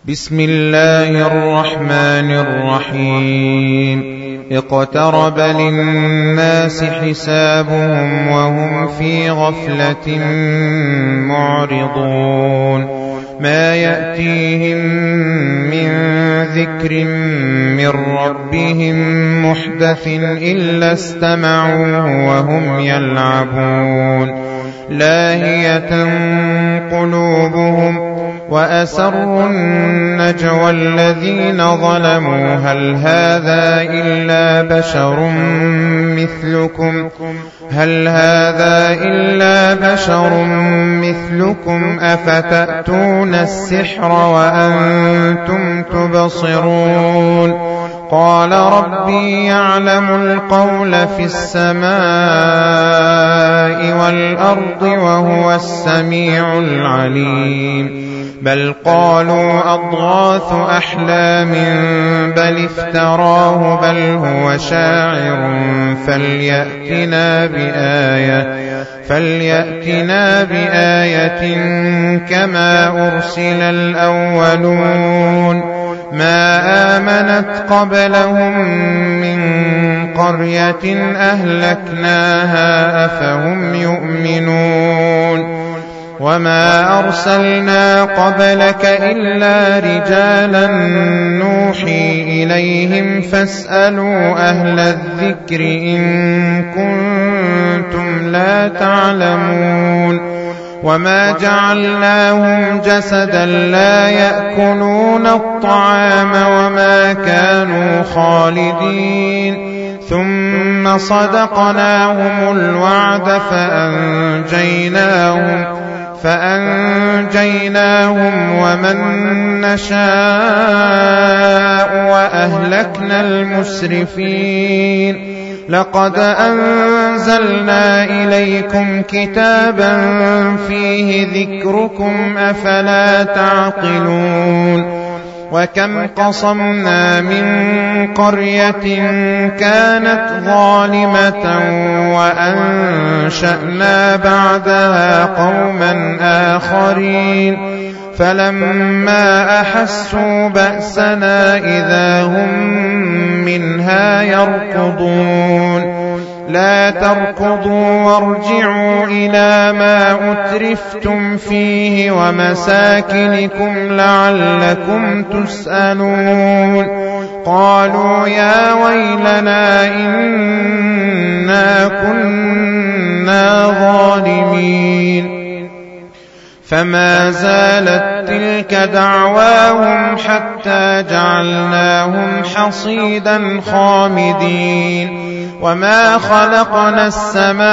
بسم الله الرحمن الرحيم. اقترب للناس حسابهم وهم في غفلة معرضون. ما يأتيهم من ذكر من ربهم محدث إلا استمعوه وهم يلعبون. لاهية قلوبهم وأسروا النجوى الذين ظلموا هل هذا إلا بشر مثلكم أفتأتون السحر وأنتم تبصرون. قال ربي يعلم القول في السماء والأرض وهو السميع العليم. بل قالوا أضغاث أحلام بل افتراه بل هو شاعر فليأتنا بآية كما أرسل الأولون. ما آمنت قبلهم من قرية أهلكناها أفهم يؤمنون. وما أرسلنا قبلك إلا رجالا نوحي إليهم فاسألوا أهل الذكر إن كنتم لا تعلمون. وما جعلناهم جسدا لا يأكلون الطعام وما كانوا خالدين. ثم صدقناهم الوعد فأنجيناهم ومن نشاء وأهلكنا المسرفين. لقد أنزلنا إليكم كتابا فيه ذكركم أفلا تعقلون. وكم قصمنا من قرية كانت ظالمة وأنشأنا بعدها قوما آخرين فلما أحسوا بأسنا إذا هم منها يركضون. لا تركضوا وارجعوا إلى ما أترفتم فيه ومساكنكم لعلكم تسألون. قالوا يا ويلنا إنا كنا ظالمين. فما زالت تلك دعواهم حتى جعلناهم حصيدا خامدين. وما خلقنا السماء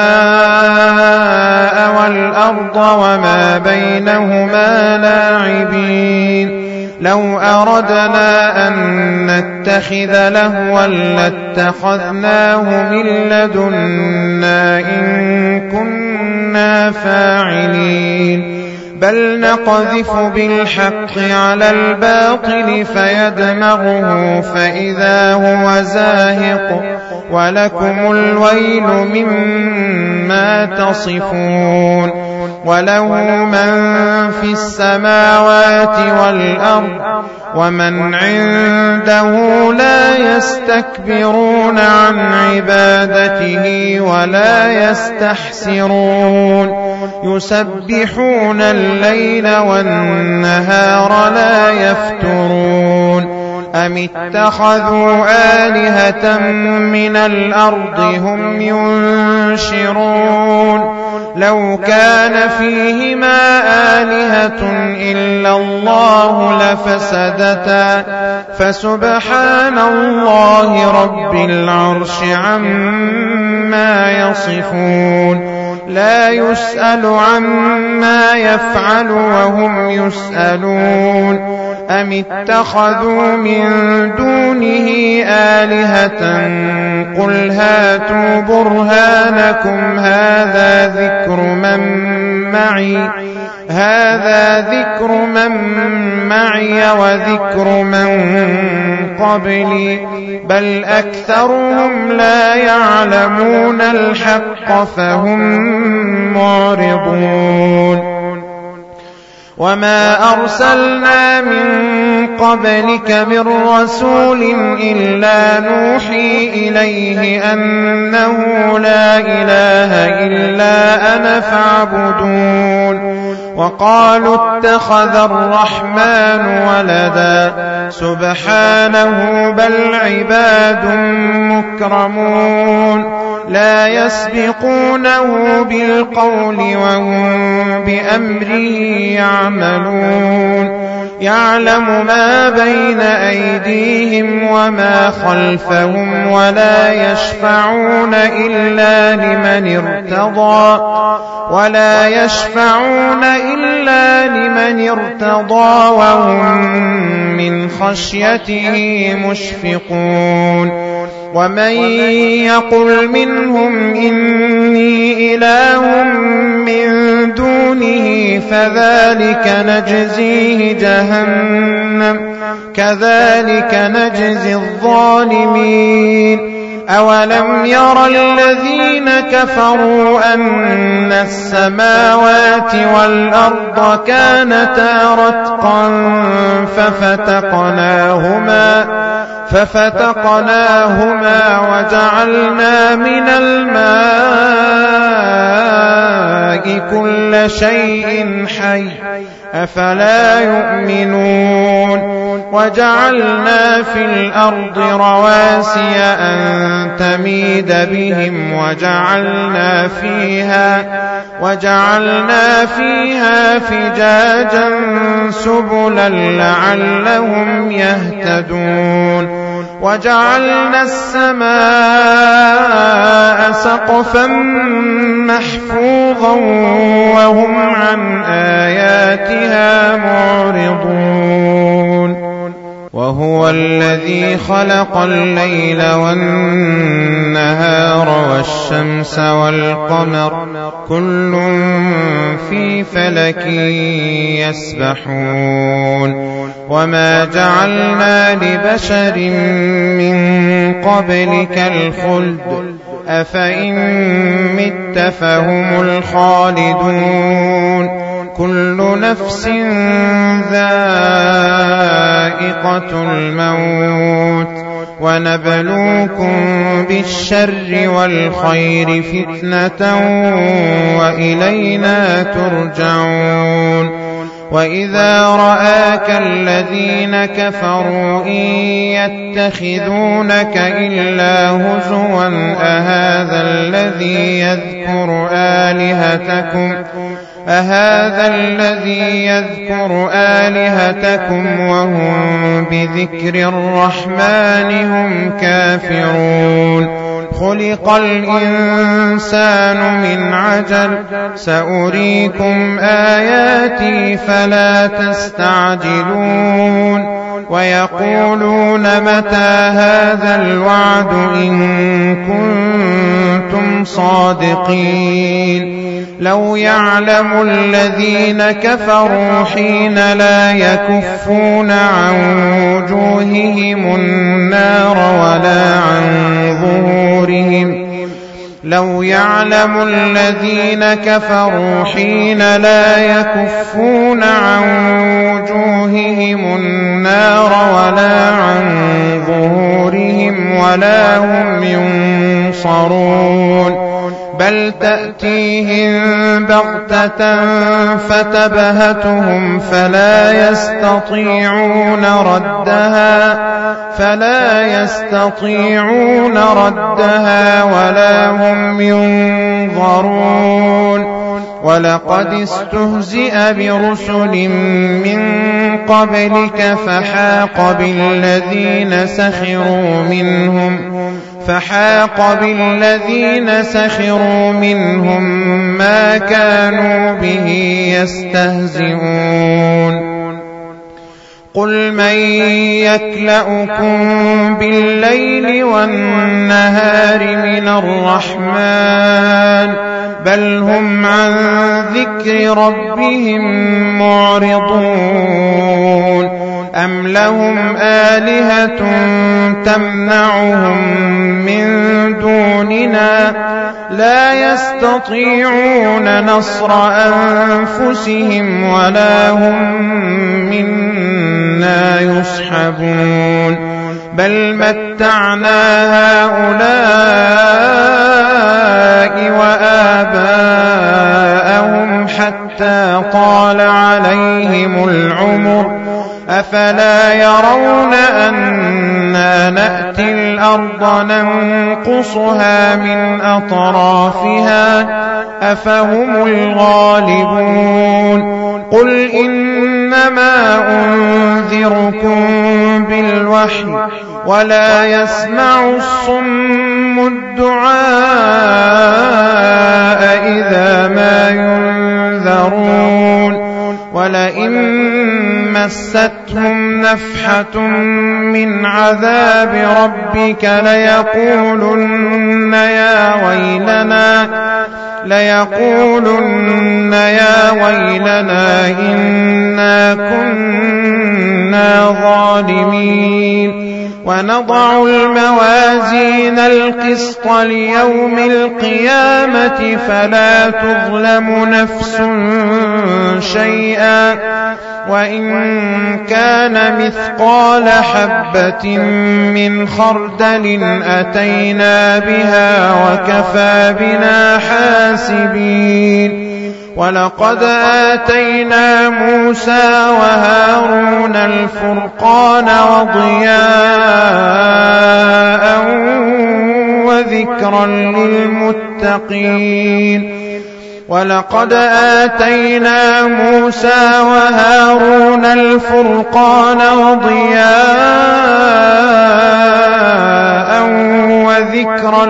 والأرض وما بينهما لاعبين. لو أردنا أن نتخذ لهوا لاتخذناه من لدنا إن كنا فاعلين. بل نقذف بالحق على الباطل فيدمغه فإذا هو زاهق ولكم الويل مما تصفون. وله من في السماوات والأرض ومن عنده لا يستكبرون عن عبادته ولا يستحسرون. يسبحون الليل والنهار لا يفترون. أم اتخذوا آلهة من الأرض هم ينشرون. لو كان فيهما آلهة إلا الله لفسدتا فسبحان الله رب العرش عما يصفون. لا يسأل عما يفعل وهم يسألون. أم اتخذوا من دونه آلهة قل هاتوا برهانكم هذا ذكر من معي وذكر من قبلي بل أكثرهم لا يعلمون الحق فهم معرضون. وما أرسلنا من قبلك من رسول إلا نوحي إليه أنه لا إله إلا أنا فاعبدون وقالوا اتخذ الرحمن ولدا سبحانه بل عباد مكرمون لا يسبقونه بالقول وهم بأمره يعملون يعلم ما بين أيديهم وما خلفهم ولا يشفعون إلا لمن ارتضى وهم من خشيته مشفقون ومن يقل منهم إني إله من دونه فذلك نجزيه جهنم كذلك نجزي الظالمين أولم ير الذين كفروا أن السماوات والأرض كانتا رتقا ففتقناهما وجعلنا من الماء كل شيء حي أفلا يؤمنون وجعلنا في الأرض رواسي أن تميد بهم وجعلنا فيها فجاجا سبلا لعلهم يهتدون وجعلنا السماء سقفا محفوظا وهم عن آياتها معرضون وهو الذي خلق الليل والنهار والشمس والقمر كل في فلك يسبحون وما جعلنا لبشر من قبلك الخلد أفإن مت فهم الخالدون كل نفس ذائقة الموت ونبلوكم بالشر والخير فتنة وإلينا ترجعون وإذا رآك الذين كفروا إن يتخذونك إلا هزوا أهذا الذي يذكر آلهتكم وهم بذكر الرحمن هم كافرون خلق الإنسان من عجل سأريكم آياتي فلا تستعجلون ويقولون متى هذا الوعد إن كنتم صادقين لو يعلم الذين كفروا حين لا يكفون عن وجوههم النار ولا عن ظهورهم لو يعلم الذين كفروا حين لا يكفون عن وجوههم النار ولا عن ظهورهم ولا هم ينصرون بل تأتيهم بغتة فتبهتهم فلا يستطيعون ردها ولا هم ينظرون ولقد استهزئ برسل من قبلك فحاق بالذين سخروا منهم ما كانوا به يستهزئون قل من يكلؤكم بالليل والنهار من الرحمن بل هم عن ذكر ربهم معرضون أم لهم آلهة تمنعهم من دوننا لا يستطيعون نصر أنفسهم ولا هم منا يصحبون يسحبون بل متعنا هؤلاء وآباءهم حتى طال عليهم العمر أفلا يرون أنا نأتي الأرض ننقصها من أطرافها أفهم الغالبون قل إنما أنذركم بالوحي ولا يسمع الصم الدعاء إذا ما ينذرون ولئن مستهم نفحة من عذاب ربك ليقولن يا ويلنا إنا كنا ظالمين ونضع الموازين القسط ليوم القيامة فلا تظلم نفس شيئا وإن كان مثقال حبة من خردل أتينا بها وكفى بنا حاسبين ولقد آتينا موسى وهارون الفرقان وضياء وذكرا للمتقين ولقد آتينا موسى وهارون الفرقان وضياء وذكرا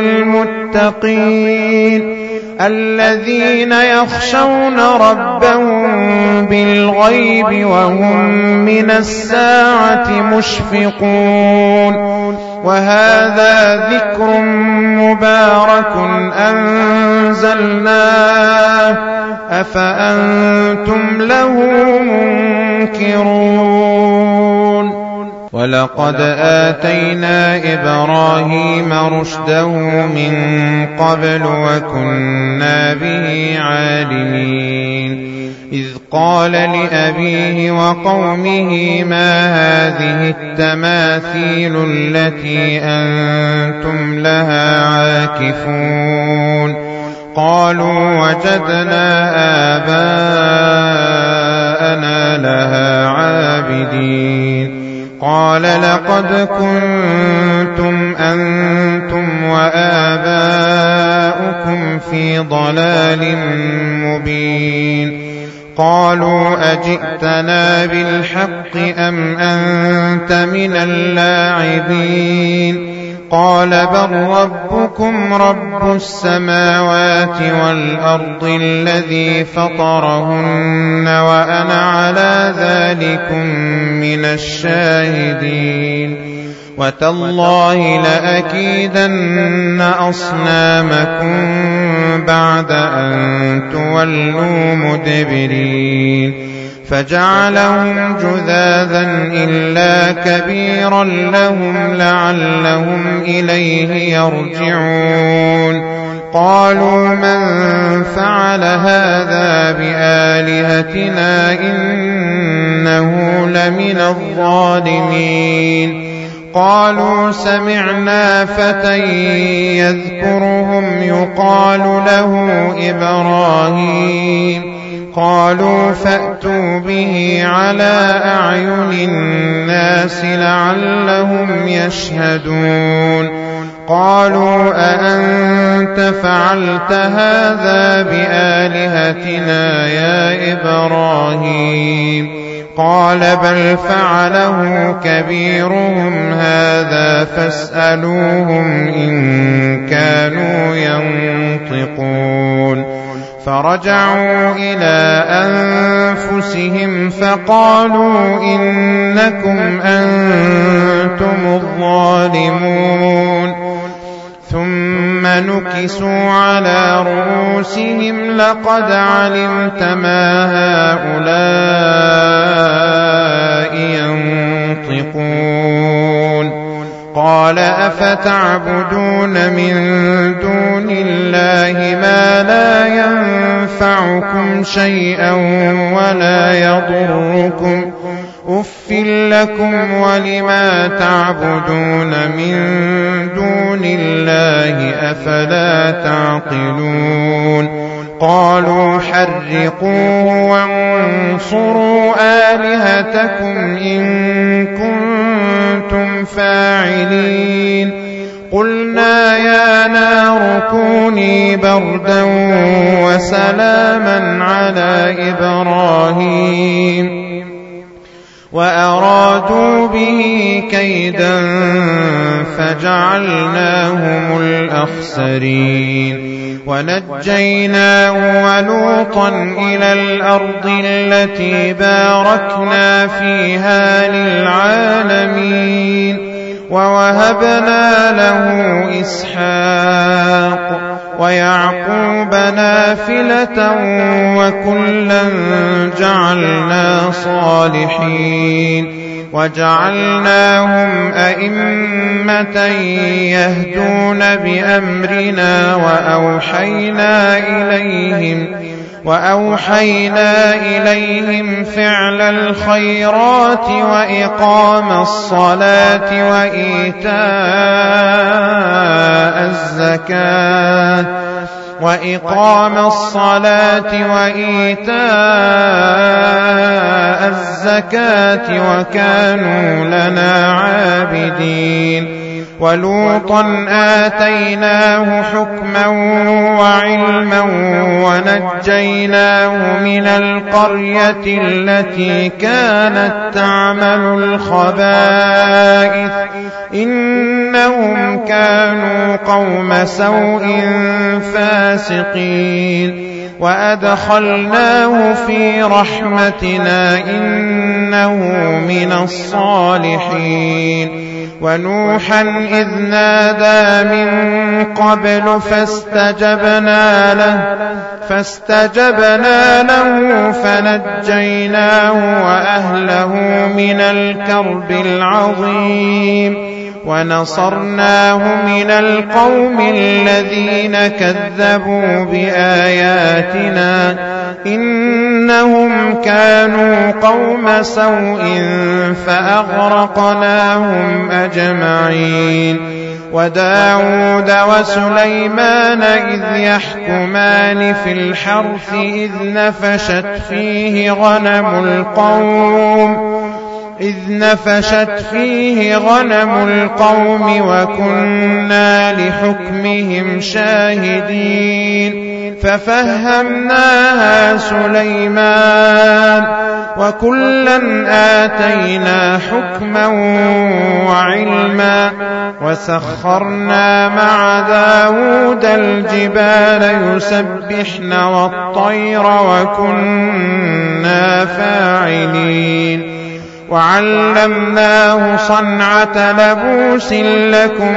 للمتقين الذين يخشون ربهم بالغيب وهم من الساعة مشفقون وهذا ذكر مبارك أنزلناه أفأنتم له منكرون ولقد آتينا إبراهيم رشده من قبل وكنا به عالمين إذ قال لأبيه وقومه ما هذه التماثيل التي أنتم لها عاكفون قالوا وجدنا آباءنا لها عابدين قال لقد كنتم أنتم وآباؤكم في ضلال مبين قالوا أجئتنا بالحق أم أنت من اللاعبين قال بل ربكم رب السماوات والأرض الذي فطرهن وأنا على ذلكم من الشاهدين وتالله لأكيدن أصنامكم بعد أن تولوا مدبرين فجعلهم جذاذا إلا كبيرا لهم لعلهم إليه يرجعون قالوا من فعل هذا بآلهتنا إنه لمن الظالمين قالوا سمعنا فتى يذكرهم يقال له إبراهيم قالوا فأتوا به على أعين الناس لعلهم يشهدون قالوا أأنت فعلت هذا بآلهتنا يا إبراهيم قال بل فعله كبيرهم هذا فاسألوهم إن كانوا ينطقون فرجعوا إلى أنفسهم فقالوا إنكم أنتم الظالمون ثم نكسوا على رؤوسهم لقد علمت ما هؤلاء ينطقون قال أفتعبدون من دون الله ما لا ينفعكم شيئا أف لكم ولما تعبدون من دون الله أفلا تعقلون قالوا حرقوه وانصروا آلهتكم إن كنتم فاعلين قلنا يا نار كوني بردا وسلاما على إبراهيم وأرادوا به كيدا فجعلناهم الأخسرين ونجيناه ولوطا إلى الأرض التي باركنا فيها للعالمين ووهبنا له إسحاق ويعقوب نافلة وكلا جعلنا صالحين وجعلناهم أئمة يهدون بأمرنا وأوحينا إليهم فعل الخيرات وإقام الصلاة وإيتاء الزكاة وكانوا لنا عابدين ولوطا آتيناه حكما وعلما ونجيناه من القرية التي كانت تعمل الخبائث إنهم كانوا قوم سوء فاسقين وأدخلناه في رحمتنا إنه من الصالحين ونوحا إذ نادى من قبل فاستجبنا له فنجيناه وأهله من الكرب العظيم ونصرناه من القوم الذين كذبوا بآياتنا إنهم كانوا قوم سوء فأغرقناهم أجمعين وداود وسليمان إذ يحكمان في الحرث إذ نفشت فيه غنم القوم وكنا لحكمهم شاهدين ففهمناها سليمان وكلا آتينا حكما وعلما وسخرنا مع داود الجبال يسبحن والطير وكنا فاعلين وعلمناه صنعة لبوس لكم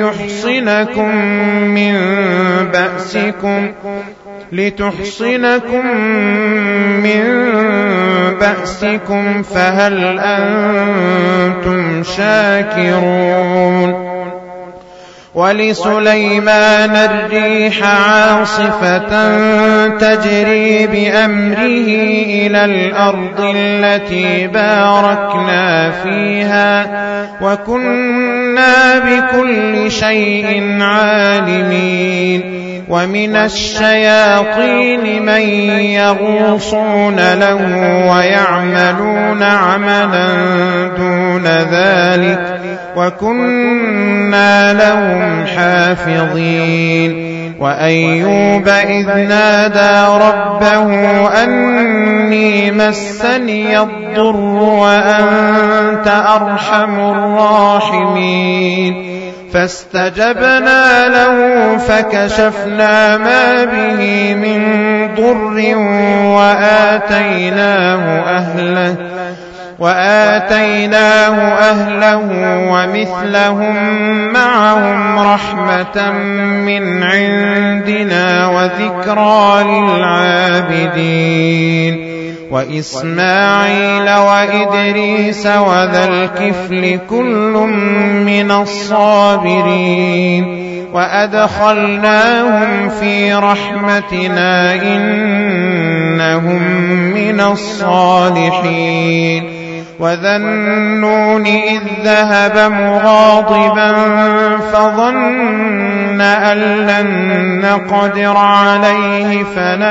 لتحصنكم من بأسكم فهل أنتم شاكرون ولسليمان الريح عاصفة تجري بأمره إلى الأرض التي باركنا فيها وكنا بكل شيء عالمين ومن الشياطين من يغوصون له ويعملون عملا دون ذلك وكنا لهم حافظين وأيوب إذ نادى ربه أني مسني الضر وأنت أرحم الراحمين فاستجبنا له فكشفنا ما به من ضر وآتيناه أهله ومثلهم معهم رحمة من عندنا وذكرى للعابدين وإسماعيل وإدريس وذا الكفل كل من الصابرين وأدخلناهم في رحمتنا إنهم من الصالحين وذا النون إذ ذهب مغاضبا فظن أن لن نقدر عليه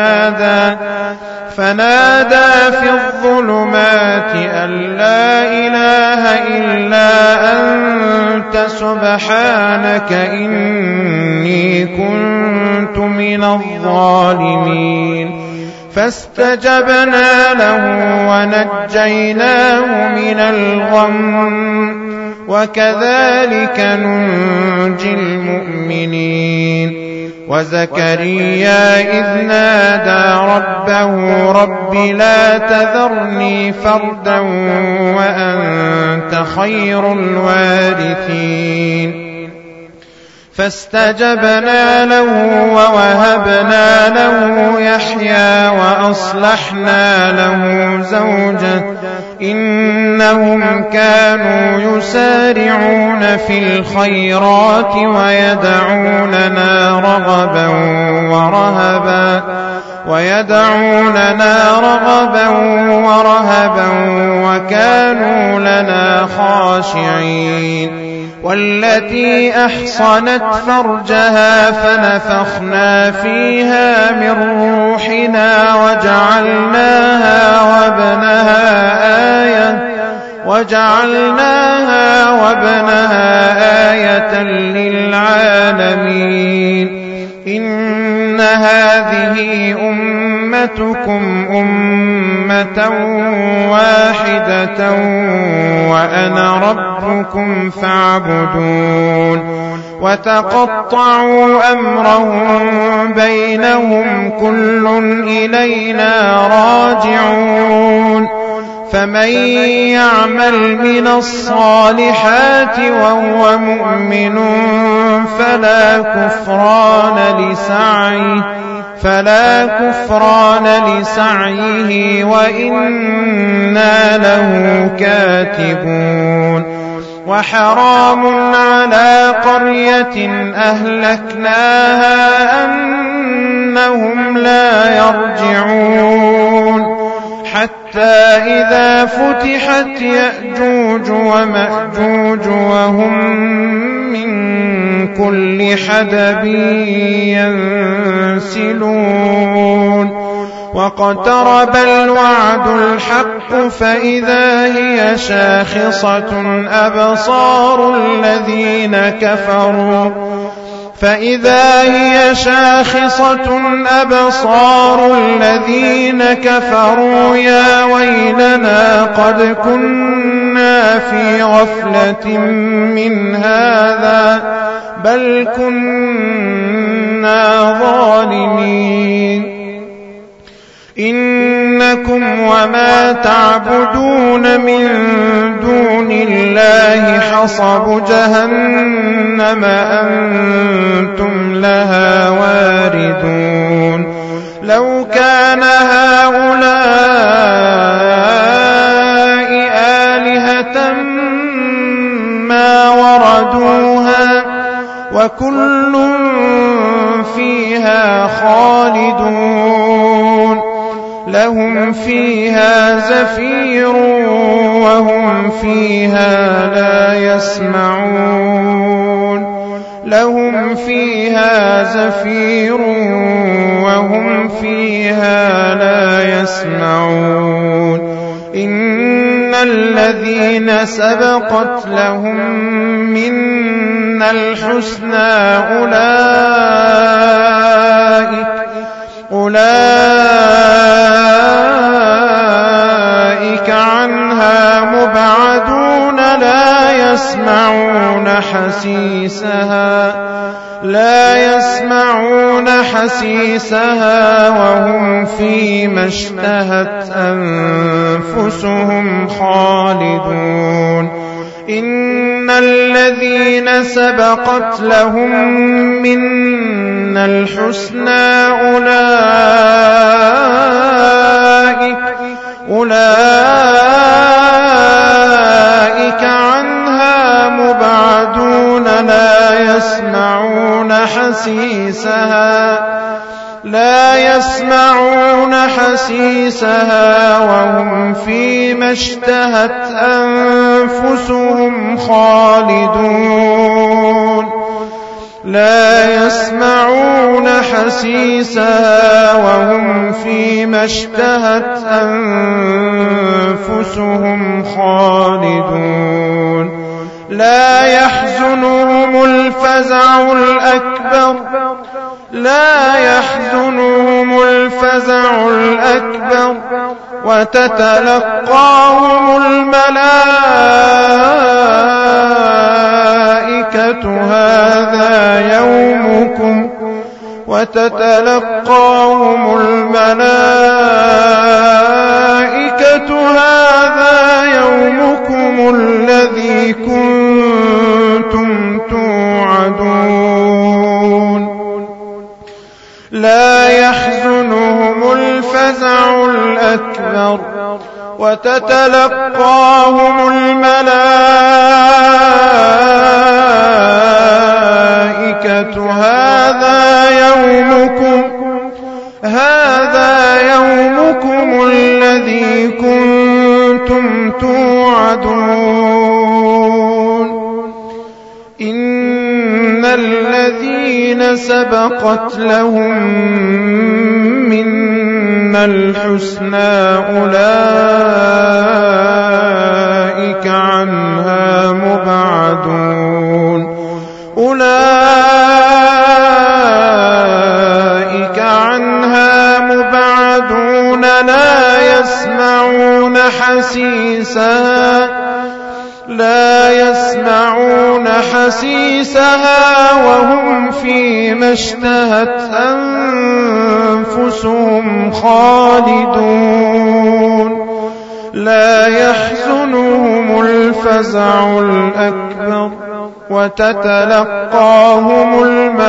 فنادى في الظلمات أن لا إله إلا أنت سبحانك إني كنت من الظالمين فاستجبنا له ونجيناه من الغم وكذلك ننجي المؤمنين وزكريا إذ نادى ربه رب لا تذرني فردا وأنت خير الوارثين فاستجبنا له ووهبنا له يحيى وأصلحنا له زوجه إنهم كانوا يسارعون في الخيرات ويدعوننا رغبا ورهبا وكانوا لنا خاشعين والتي أحصنت فرجها فنفخنا فيها من روحنا وجعلناها وابنها آية للعالمين إن هذه أمتكم أمة واحدة وأنا ربكم فاعبدون وتقطعوا أمرهم بينهم كل إلينا راجعون فمن يعمل من الصالحات وهو مؤمن فلا كفران لسعيه وإنا له كاتبون وحرام على قرية أهلكناها أنهم لا يرجعون حتى إذا فتحت يأجوج ومأجوج وهم من كل حدب ينسلون واقترب الوعد الحق فإذا هي شاخصة أبصار الذين كفروا يا ويلنا قد كنا في غفلة من هذا بل كنا ظالمين إنكم وما تعبدون من دون الله حصب جهنم أنتم لها واردون لو كان هؤلاء آلهة ما وردوها وكل فيها خالدون لهم فيها زفير وهم فيها لا يسمعون إن الذين سبقت لهم منا الحسنى أولئك عنها مبعدون لا يسمعون حسيسها وهم فيما اشتهت أنفسهم خالدون إن الذين سبقت لهم منا الحسنى أولئك عنها مبعدون لا لا يسمعون حسيسها وهم فيما اشتهت أنفسهم خالدون لا يسمعون حسيسها وهم فيما اشتهت أنفسهم خالدون لا يحزنهم الفزع الأكبر وتتلقاهم الملائكة هذا يومكم الذي كنتم توعدون لا يحزنهم الفزع الأكبر وتتلقاهم الملائكة هذا يومكم الذي كنتم توعدون إن الذين سبقت لهم منا الحسنى أولئك عنها مبعدون لا يسمعون حسيسها وهم فيما اشتهت أنفسهم خالدون لا يحزنهم الفزع الأكبر وتتلقاهم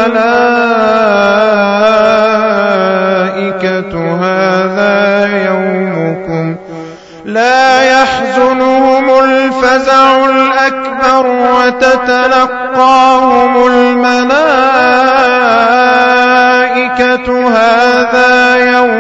الملائكة هذا يومكم لا يحزنهم الفزع الأكبر وتتلقاهم الملائكة هذا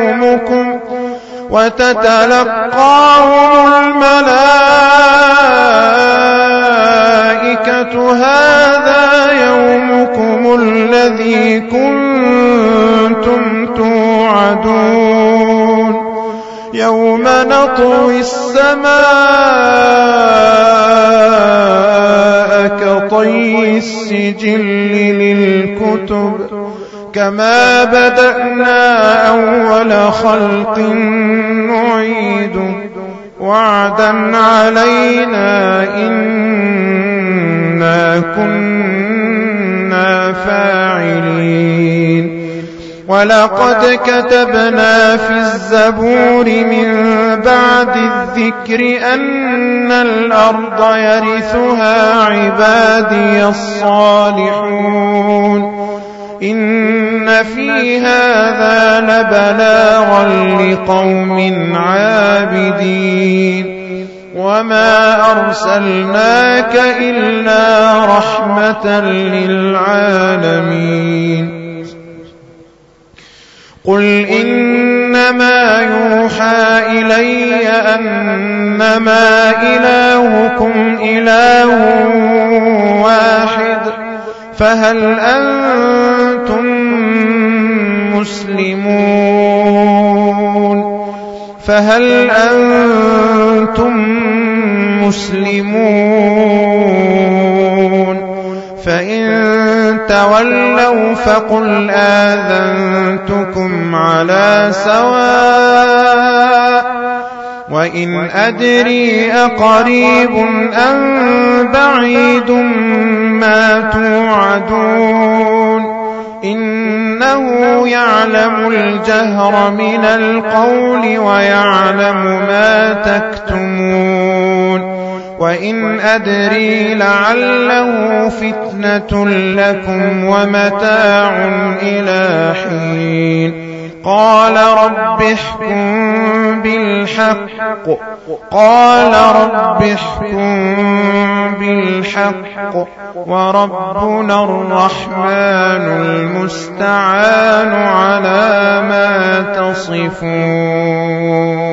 يومكم الذي كنتم توعدون يوم نطوي السماء كطي السجل للكتب كما بدأنا أول خلق نعيده وعدا علينا إنا كنا فاعلين ولقد كتبنا في الزبور من بعد الذكر أن الأرض يرثها عبادي الصالحون إن في هذا لبلاغا لقوم عابدين وما أرسلناك إلا رحمة للعالمين قل إنما يوحى إلي أنما إلهكم إله واحد فهل أنتم مسلمون فإن تولوا فقل آذنتكم على سواء وإن أدري أقريب أم بعيد ما توعدون إنه يعلم الجهر من القول ويعلم ما تكتمون وإن أدري لعله فتنة لكم ومتاع إلى حين قال رب احكم بالحق وربنا الرحمن المستعان على ما تصفون.